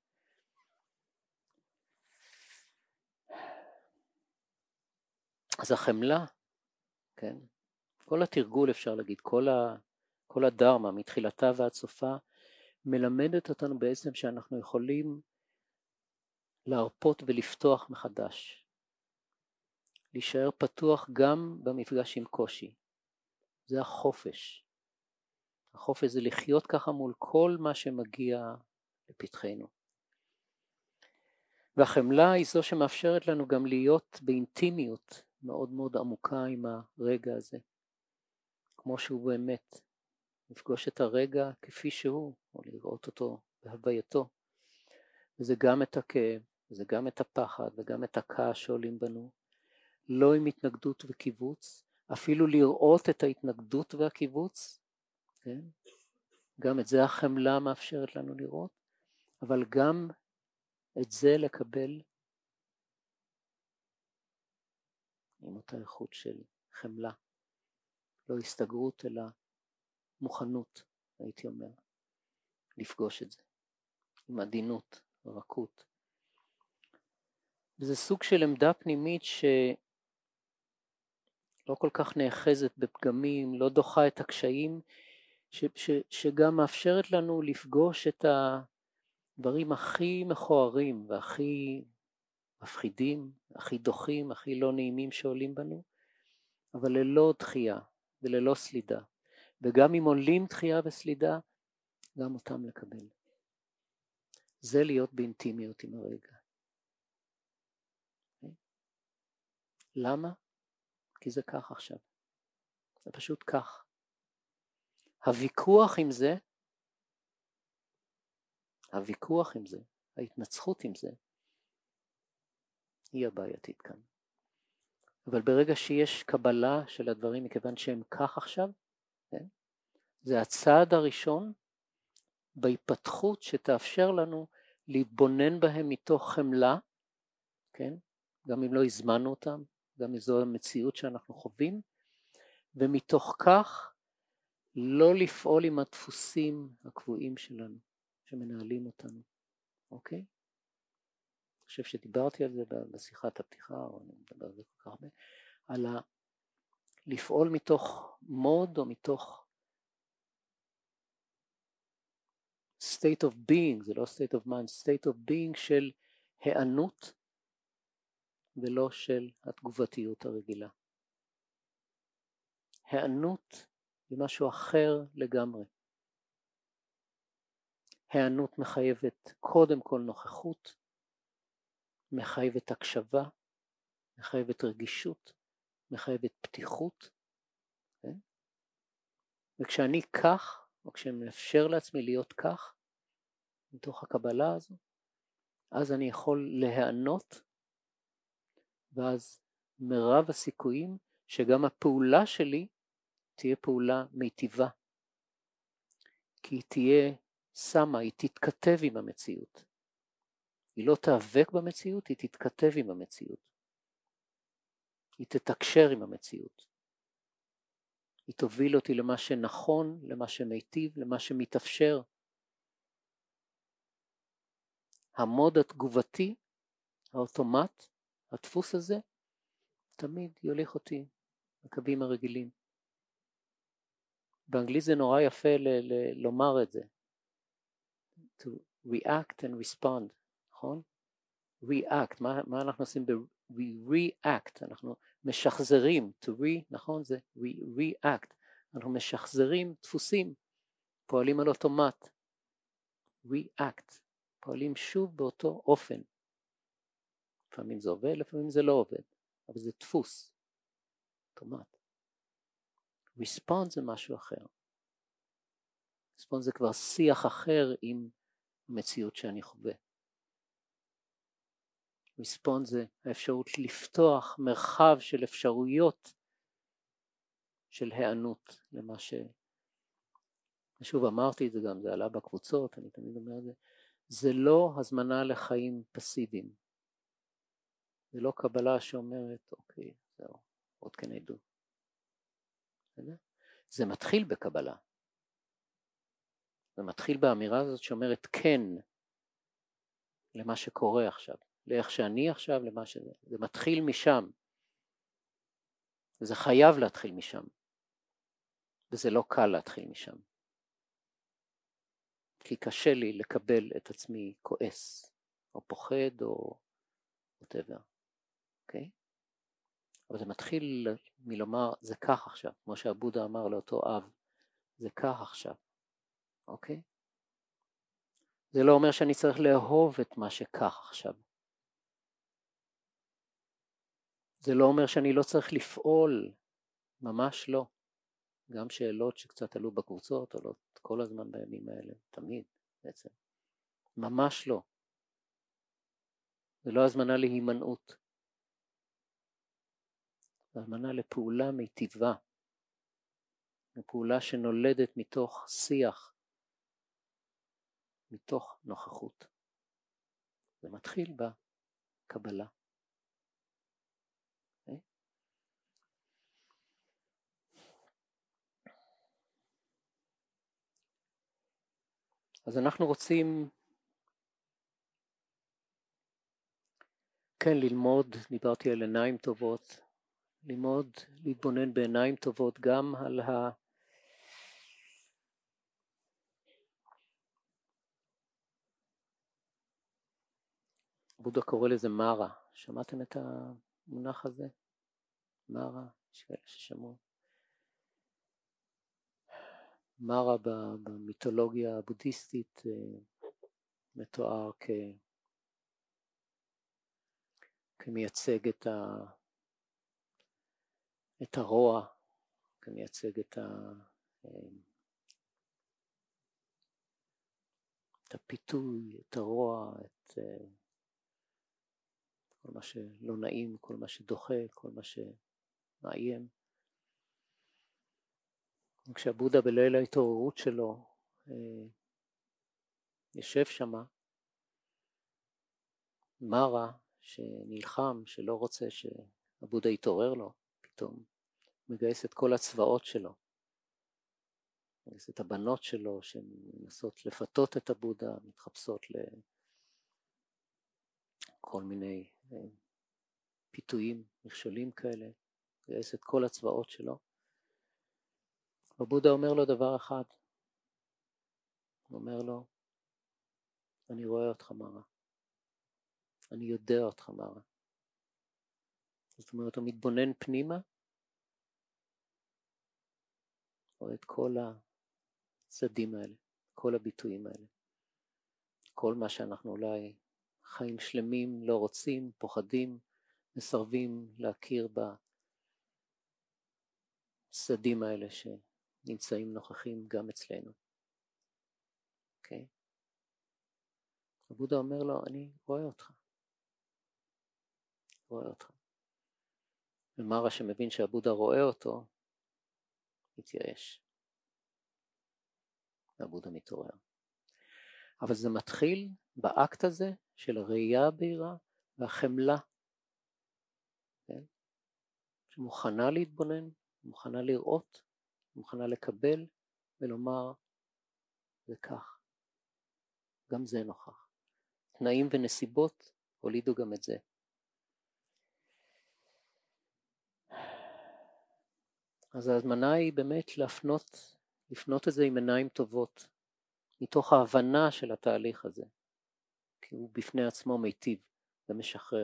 אז החמלה, כן? כל התרגול אפשר להגיד, כל הדרמה מתחילתה ועד סופה, מלמדת אותנו בעצם שאנחנו יכולים להרפות ולפתוח מחדש. להישאר פתוח גם במפגש עם קושי. זה החופש. החופש זה לחיות ככה מול כל מה שמגיע לפתחנו. והחמלה היא זו שמאפשרת לנו גם להיות באינטימיות מאוד מאוד עמוקה עם הרגע הזה. כמו שהוא באמת. לפגוש את הרגע כפי שהוא, או לראות אותו בהווייתו. וזה גם את הכאב, וזה גם את הפחד, וגם את הכעס שעולים בנו. לא עם התנגדות וקיבוץ, אפילו לראות את ההתנגדות והקיבוץ, כן? גם את זה החמלה מאפשרת לנו לראות, אבל גם את זה לקבל עם אותה איכות של חמלה. לא הסתגרות אלא מוכנות, הייתי אומר, לפגוש את זה, עם עדינות, רכות. וזה סוג של עמדה פנימית שלא כל כך נאחזת בפגמים, לא דוחה את הקשיים, שגם מאפשרת לנו לפגוש את הדברים הכי מכוערים והכי מפחידים, הכי דוחים, הכי לא נעימים שעולים בנו, אבל ללא דחייה וללא סלידה. וגם אם עולים דחייה וסלידה, גם אותם לקבל. זה להיות באינטימיות עם הרגע. למה? כי זה כך עכשיו. זה פשוט כך. הוויכוח עם זה, ההתנצחות עם זה, היא הבעייתית כאן. אבל ברגע שיש קבלה של הדברים מכיוון שהם כך עכשיו, כן? זה הצעד הראשון בהיפתחות שתאפשר לנו להתבונן בהם מתוך חמלה, כן? גם אם לא הזמנו אותם, גם אם זו המציאות שאנחנו חווים, ומתוך כך לא לפעול עם הדפוסים הקבועים שלנו, שמנהלים אותנו, אוקיי? אני חושב שדיברתי על זה בשיחת הפתיחה, או אני מדבר על זה כל כך הרבה, על לפעול מתוך מוד או מתוך state of being, זה לא state of mind, state of being של הענות ולא של התגובתיות הרגילה. הענות היא משהו אחר לגמרי. הענות מחייבת קודם כל נוכחות, מחייבת הקשבה, מחייבת רגישות, מחייבת פתיחות. כן? וכשאני כך, או כשמאפשר לעצמי להיות כך, מתוך הקבלה הזו, אז אני יכול להיענות, ואז מרב הסיכויים שגם הפעולה שלי תהיה פעולה מיטיבה. כי היא תהיה שמה, היא תתכתב עם המציאות. היא לא תאבק במציאות, היא תתכתב עם המציאות. היא תתקשר עם המציאות. היא תוביל אותי למה שנכון, למה שמיטיב, למה שמתאפשר. המוד התגובתי, האוטומט, הדפוס הזה, תמיד יוליך אותי לקווים הרגילים. באנגלית זה נורא יפה לומר את זה. To react and respond, נכון? react, מה אנחנו עושים we react, אנחנו משחזרים, to re, נכון? זה we react, אנחנו משחזרים דפוסים, פועלים על אוטומט, react, פועלים שוב באותו אופן. לפעמים זה עובד, לפעמים זה לא עובד, אבל זה דפוס, אוטומט. respond זה משהו אחר. respond זה כבר שיח אחר עם המציאות שאני חווה. respond זה האפשרות לפתוח מרחב של אפשרויות של הענות למה שוב אמרתי את זה גם, זה עלה בקבוצות, אני תמיד אומר את זה, זה לא הזמנה לחיים פסיביים. זה לא קבלה שאומרת, אוקיי, זהו, עוד כן עדו. זה מתחיל בקבלה. זה מתחיל באמירה הזאת שאומרת כן למה שקורה עכשיו, לאיך שאני עכשיו, למה שזה. זה מתחיל משם. וזה חייב להתחיל משם. וזה לא קל להתחיל משם. כי קשה לי לקבל את עצמי כועס, או פוחד, או whatever. אוקיי? אבל זה מתחיל מלומר, זה כך עכשיו, כמו שהבודה אמר לאותו אב, זה כך עכשיו. אוקיי? זה לא אומר שאני צריך לאהוב את מה שכך עכשיו. זה לא אומר שאני לא צריך לפעול, ממש לא. גם שאלות שקצת עלו בקבוצות, עולות כל הזמן בימים האלה, תמיד בעצם. ממש לא. זה לא הזמנה להימנעות. זה הזמנה לפעולה מיטיבה. לפעולה שנולדת מתוך שיח, מתוך נוכחות. זה מתחיל בקבלה. אז אנחנו רוצים כן ללמוד, דיברתי על עיניים טובות, ללמוד, להתבונן בעיניים טובות גם על בודה קורא לזה מרה. שמעתם את המונח הזה? מרה, יש כאלה ששמעו. מרה במיתולוגיה הבודהיסטית מתואר כמייצג את הרוע, כמייצג את הפיתוי, את הרוע, את כל מה שלא נעים, כל מה שדוחה, כל מה שמאיים. כשהבודה בליל ההתעוררות שלו יושב שמה, מרה שנלחם, שלא רוצה שהבודה יתעורר לו, פתאום מגייס את כל הצבאות שלו, מגייס את הבנות שלו שמנסות לפתות את הבודה, מתחפשות לכל מיני פיתויים, מכשולים כאלה, מגייס את כל הצבאות שלו. הבודה אומר לו דבר אחד, הוא אומר לו, אני רואה אותך מרה, אני יודע אותך מרה. זאת אומרת, הוא מתבונן פנימה, רואה את כל הצדים האלה, כל הביטויים האלה, כל מה שאנחנו אולי חיים שלמים לא רוצים, פוחדים, מסרבים להכיר בסדים האלה שנמצאים נוכחים גם אצלנו. אוקיי? הבודה אומר לו, אני רואה אותך. רואה אותך. ומרה שמבין שהבודה רואה אותו, מתייאש. הבודה מתעורר. אבל זה מתחיל באקט הזה של הראייה הבהירה והחמלה. כן? שמוכנה להתבונן, מוכנה לראות, מוכנה לקבל ולומר, זה כך. גם זה נוכח. תנאים ונסיבות הולידו גם את זה. אז ההזמנה היא באמת לפנות את זה עם עיניים טובות, מתוך ההבנה של התהליך הזה, כי הוא בפני עצמו מיטיב ומשחרר.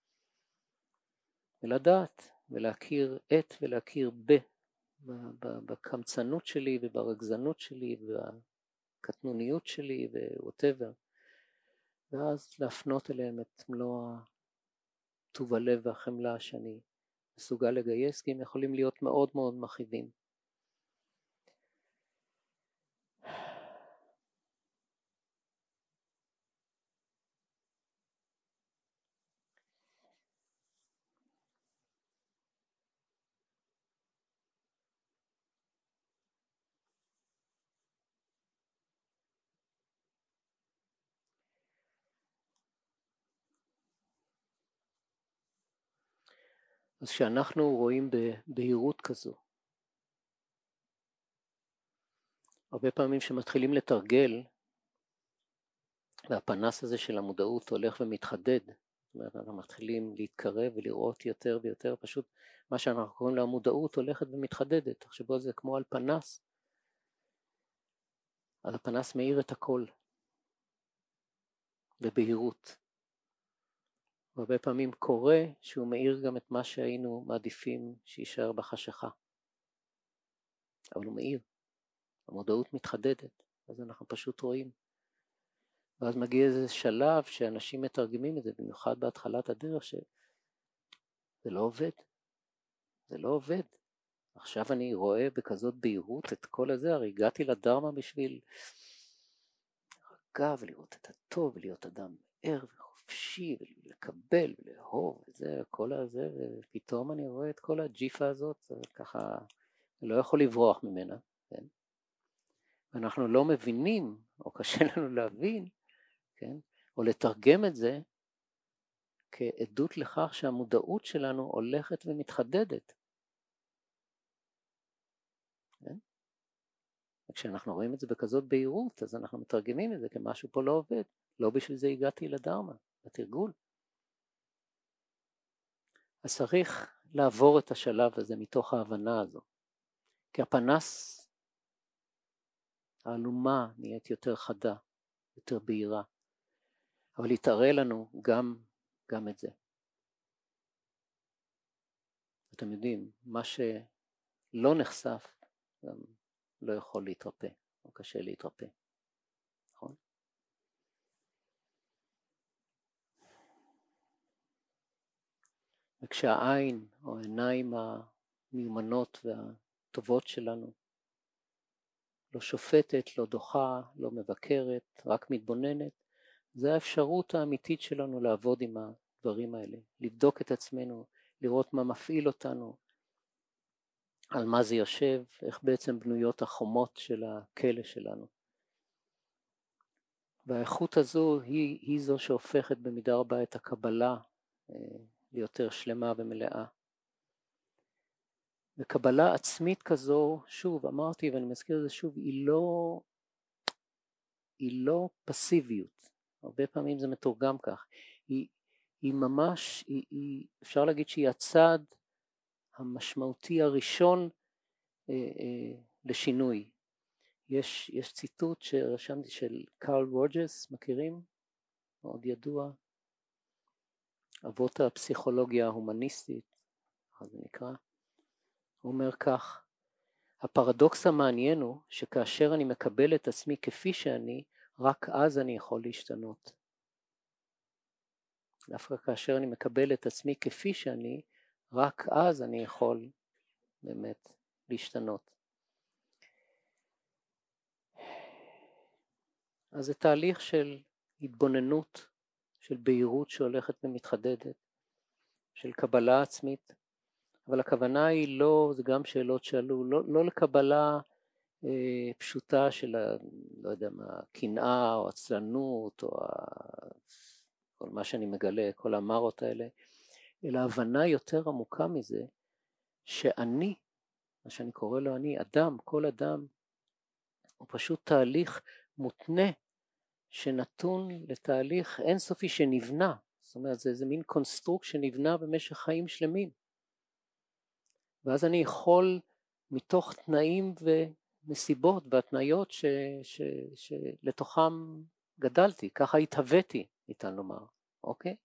ולדעת ולהכיר ולהכיר בקמצנות שלי וברגזנות שלי הקטנוניות שלי ווואטאבר, ואז להפנות אליהם את מלוא טוב הלב והחמלה שאני מסוגל לגייס, כי הם יכולים להיות מאוד מאוד מכאיבים. אז כשאנחנו רואים בהירות כזו, הרבה פעמים שמתחילים לתרגל, והפנס הזה של המודעות הולך ומתחדד, זאת אומרת, אנחנו מתחילים להתקרב ולראות יותר ויותר, פשוט מה שאנחנו קוראים לה המודעות הולכת ומתחדדת, תחשבו על זה כמו על פנס, אז הפנס מאיר את הכל, בבהירות. והרבה פעמים קורה שהוא מאיר גם את מה שהיינו מעדיפים שישאר בחשכה. אבל הוא מאיר, המודעות מתחדדת, אז אנחנו פשוט רואים. ואז מגיע איזה שלב שאנשים מתרגמים את זה, במיוחד בהתחלת הדרך, שזה לא עובד. זה לא עובד. עכשיו אני רואה בכזאת בהירות את כל הזה, הרי הגעתי לדרמה בשביל רגע ולראות את הטוב, ולהיות אדם ער וחופשי, ולקבל ולאהוב, וזה, כל הזה, ופתאום אני רואה את כל הג'יפה הזאת, ככה, לא יכול לברוח ממנה, כן? ואנחנו לא מבינים, או קשה לנו להבין, כן? או לתרגם את זה, כעדות לכך שהמודעות שלנו הולכת ומתחדדת. כן? וכשאנחנו רואים את זה בכזאת בהירות, אז אנחנו מתרגמים את זה כמשהו פה לא עובד. לא בשביל זה הגעתי לדרמה, לתרגול. אז צריך לעבור את השלב הזה מתוך ההבנה הזו. כי הפנס, האלומה נהיית יותר חדה, יותר בהירה. אבל יתראה לנו גם את זה. אתם יודעים, מה שלא נחשף, גם לא יכול להתרפא, או קשה להתרפא. נכון? וכשהעין או העיניים המיומנות והטובות שלנו לא שופטת, לא דוחה, לא מבקרת, רק מתבוננת, זה האפשרות האמיתית שלנו לעבוד עם הדברים האלה, לבדוק את עצמנו, לראות מה מפעיל אותנו, על מה זה יושב, איך בעצם בנויות החומות של הכלא שלנו. והאיכות הזו היא זו שהופכת במידה רבה את הקבלה ליותר שלמה ומלאה. וקבלה עצמית כזו, שוב אמרתי ואני מזכיר את זה שוב, היא לא פסיביות. הרבה פעמים זה מתורגם כך. היא ממש, אפשר להגיד שהיא הצעד המשמעותי הראשון לשינוי. יש ציטוט שרשמתי של קארל רוג'רס, מכירים? מאוד ידוע. אבות הפסיכולוגיה ההומניסטית, אז זה נקרא. הוא אומר כך, הפרדוקס המעניין הוא שכאשר אני מקבל את עצמי כפי שאני, רק אז אני יכול להשתנות. דווקא כאשר אני מקבל את עצמי כפי שאני, רק אז אני יכול באמת להשתנות. אז זה תהליך של התבוננות, של בהירות שהולכת ומתחדדת, של קבלה עצמית, אבל הכוונה היא לא, זה גם שאלות שעלו, לא לקבלה פשוטה של, לא יודע מה, קנאה או עצלנות או כל מה שאני מגלה, כל המרות האלה, אלא הבנה יותר עמוקה מזה, שאני, מה שאני קורא לו אני, אדם, כל אדם, הוא פשוט תהליך מותנה, שנתון לתהליך אינסופי שנבנה, זאת אומרת זה מין קונסטרוקט שנבנה במשך חיים שלמים, ואז אני יכול מתוך תנאים ומסיבות והתניות שלתוכם גדלתי, ככה התהוויתי, ניתן לומר, אוקיי?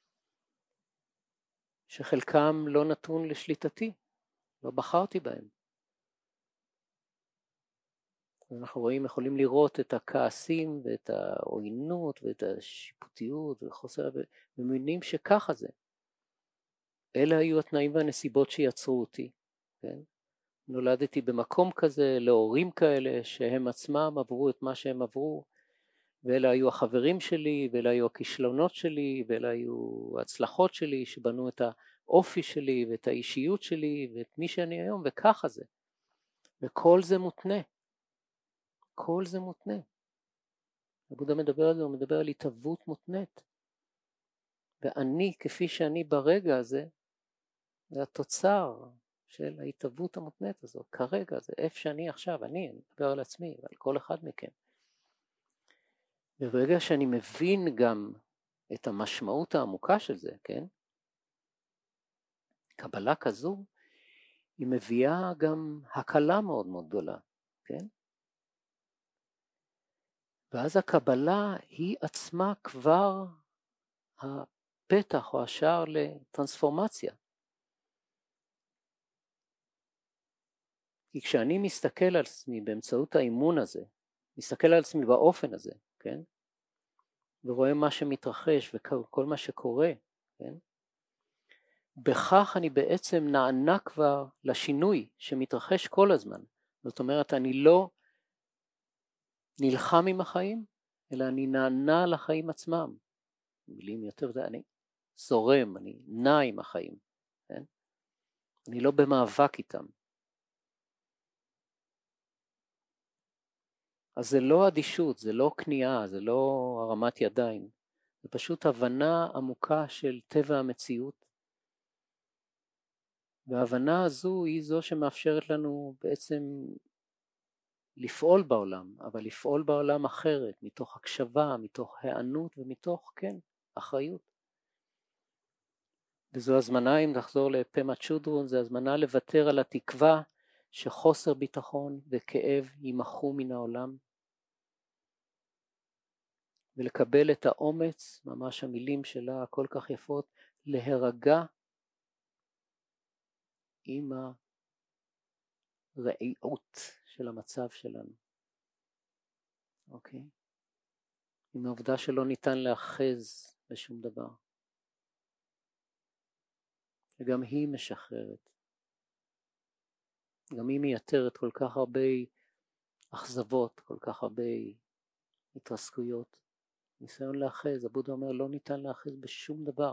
שחלקם לא נתון לשליטתי, לא בחרתי בהם. אנחנו רואים, יכולים לראות את הכעסים ואת העוינות ואת השיפוטיות וחוסר, ומבינים שככה זה. אלה היו התנאים והנסיבות שיצרו אותי, כן? נולדתי במקום כזה, להורים כאלה שהם עצמם עברו את מה שהם עברו, ואלה היו החברים שלי, ואלה היו הכישלונות שלי, ואלה היו ההצלחות שלי שבנו את האופי שלי ואת האישיות שלי ואת מי שאני היום, וככה זה. וכל זה מותנה. כל זה מותנה. הבודה מדבר על זה, הוא מדבר על התהוות מותנית. ואני, כפי שאני ברגע הזה, זה התוצר של ההתהוות המותנית הזאת. כרגע זה איפה שאני עכשיו, אני מדבר על עצמי ועל כל אחד מכם. וברגע שאני מבין גם את המשמעות העמוקה של זה, כן? קבלה כזו, היא מביאה גם הקלה מאוד מאוד גדולה, כן? ואז הקבלה היא עצמה כבר הפתח או השער לטרנספורמציה. כי כשאני מסתכל על עצמי באמצעות האימון הזה, מסתכל על עצמי באופן הזה, כן? ורואה מה שמתרחש וכל מה שקורה, כן? בכך אני בעצם נענה כבר לשינוי שמתרחש כל הזמן. זאת אומרת, אני לא נלחם עם החיים, אלא אני נענה לחיים עצמם. מילים יותר זה, אני זורם, אני נע עם החיים, כן? אני לא במאבק איתם. אז זה לא אדישות, זה לא כניעה, זה לא הרמת ידיים. זה פשוט הבנה עמוקה של טבע המציאות. וההבנה הזו היא זו שמאפשרת לנו בעצם לפעול בעולם, אבל לפעול בעולם אחרת, מתוך הקשבה, מתוך הענות ומתוך, כן, אחריות. וזו הזמנה, אם נחזור לפמה צ'ודרון, זו הזמנה לוותר על התקווה שחוסר ביטחון וכאב יימחו מן העולם, ולקבל את האומץ, ממש המילים שלה כל כך יפות, להירגע עם הרעיעות של המצב שלנו. אוקיי? עם העובדה שלא ניתן להאחז בשום דבר. וגם היא משחררת. גם היא מייתרת כל כך הרבה אכזבות, כל כך הרבה התרסקויות. ניסיון להאחז, הבודה אומר לא ניתן להאחז בשום דבר.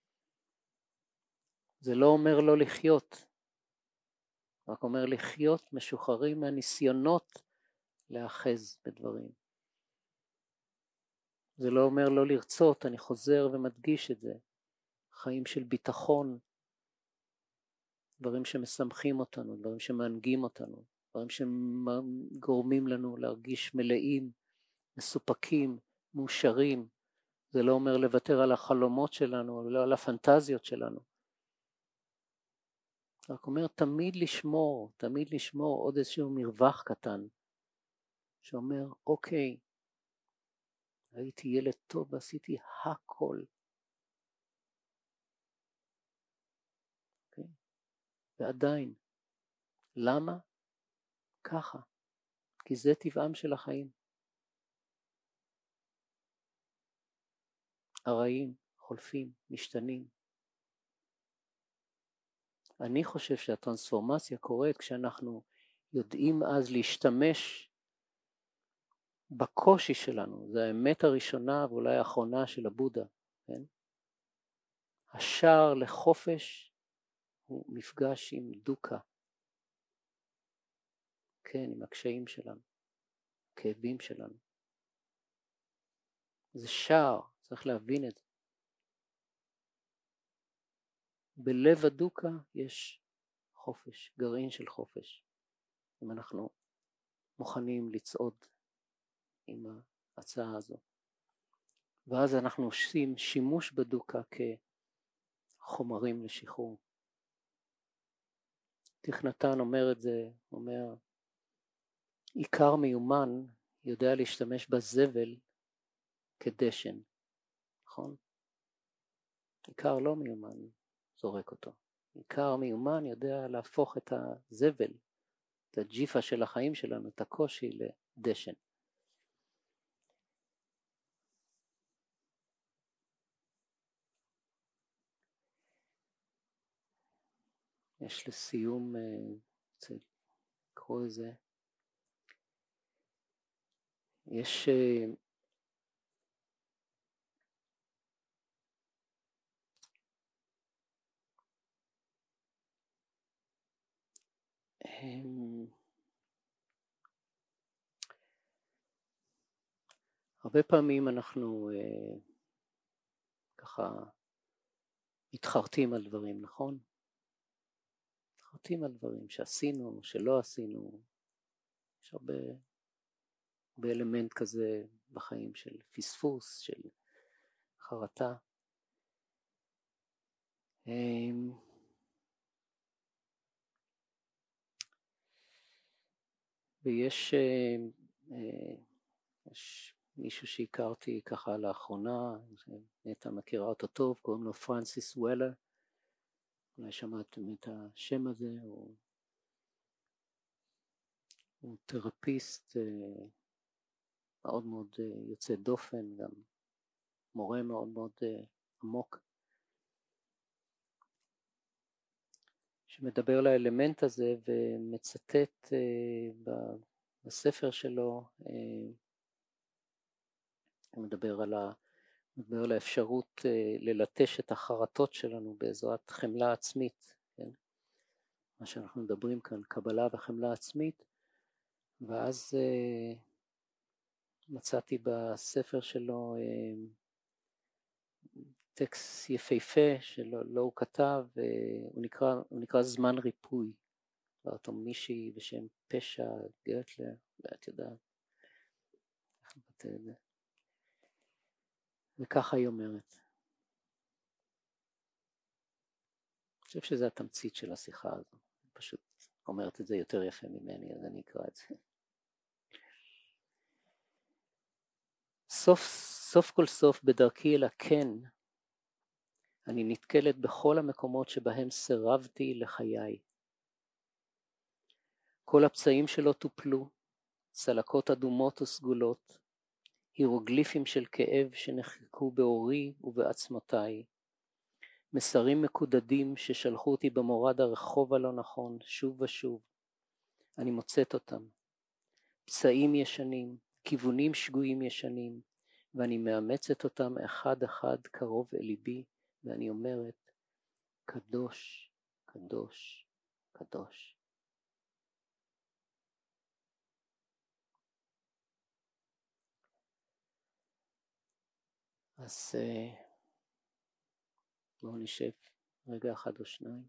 זה לא אומר לא לחיות, רק אומר לחיות משוחררים מהניסיונות להאחז בדברים. זה לא אומר לא לרצות, אני חוזר ומדגיש את זה. חיים של ביטחון, דברים שמשמחים אותנו, דברים שמענגים אותנו, דברים שגורמים לנו להרגיש מלאים, מסופקים, מאושרים. זה לא אומר לוותר על החלומות שלנו, ולא על הפנטזיות שלנו. רק אומר תמיד לשמור עוד איזשהו מרווח קטן, שאומר אוקיי, הייתי ילד טוב ועשיתי הכל. אוקיי? ועדיין, למה? ככה, כי זה טבעם של החיים. הרעים, חולפים, משתנים. אני חושב שהטרנספורמציה קורית כשאנחנו יודעים אז להשתמש בקושי שלנו. זה האמת הראשונה ואולי האחרונה של הבודה. כן? השער לחופש הוא מפגש עם דוקה. כן, עם הקשיים שלנו, כאבים שלנו. זה שער, צריך להבין את זה. בלב הדוקה יש חופש, גרעין של חופש. אם אנחנו מוכנים לצעוד עם ההצעה הזו. ואז אנחנו עושים שימוש בדוקה כחומרים לשחרור. תיך נתן אומר את זה, אומר, עיקר מיומן יודע להשתמש בזבל כדשן, נכון? עיקר לא מיומן זורק אותו. עיקר מיומן יודע להפוך את הזבל את הג'יפה של החיים שלנו, את הקושי לדשן. יש לסיום, רוצה לקרוא את זה, יש הרבה פעמים אנחנו ככה מתחרטים על דברים, נכון? מתחרטים על דברים שעשינו, שלא עשינו. יש הרבה אלמנט כזה בחיים של פספוס, של חרטה. ויש יש מישהו שהכרתי ככה לאחרונה, נטע מכירה אותו טוב, קוראים לו פרנסיס וולר, אולי שמעתם את השם הזה, הוא תרפיסט מאוד מאוד יוצא דופן, גם מורה מאוד מאוד עמוק, שמדבר לאלמנט הזה ומצטט בספר שלו, הוא מדבר על האפשרות ללטש את החרטות שלנו בעזרת חמלה עצמית, כן? מה שאנחנו מדברים כאן, קבלה וחמלה עצמית, ואז מצאתי בספר שלו טקסט יפהפה שלא הוא כתב, הוא נקרא זמן ריפוי, ואותו מישהי בשם פשע גרטלר, ואת יודעת איך לבטא את זה. וככה היא אומרת. אני חושב שזה התמצית של השיחה הזו. היא פשוט אומרת את זה יותר יפה ממני, אז אני אקרא את זה. סוף כל סוף בדרכי אל הכן, אני נתקלת בכל המקומות שבהם סירבתי לחיי. כל הפצעים שלו טופלו, צלקות אדומות וסגולות, הירוגליפים של כאב שנחקקו באורי ובעצמותיי, מסרים מקודדים ששלחו אותי במורד הרחוב הלא נכון שוב ושוב. אני מוצאת אותם. פצעים ישנים, כיוונים שגויים ישנים, ואני מאמצת אותם אחד אחד קרוב אל ליבי, ואני אומרת, קדוש, קדוש, קדוש. אז בואו נשב רגע אחד או שניים.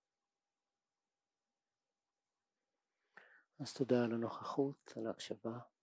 אז תודה על הנוכחות, על ההקשבה.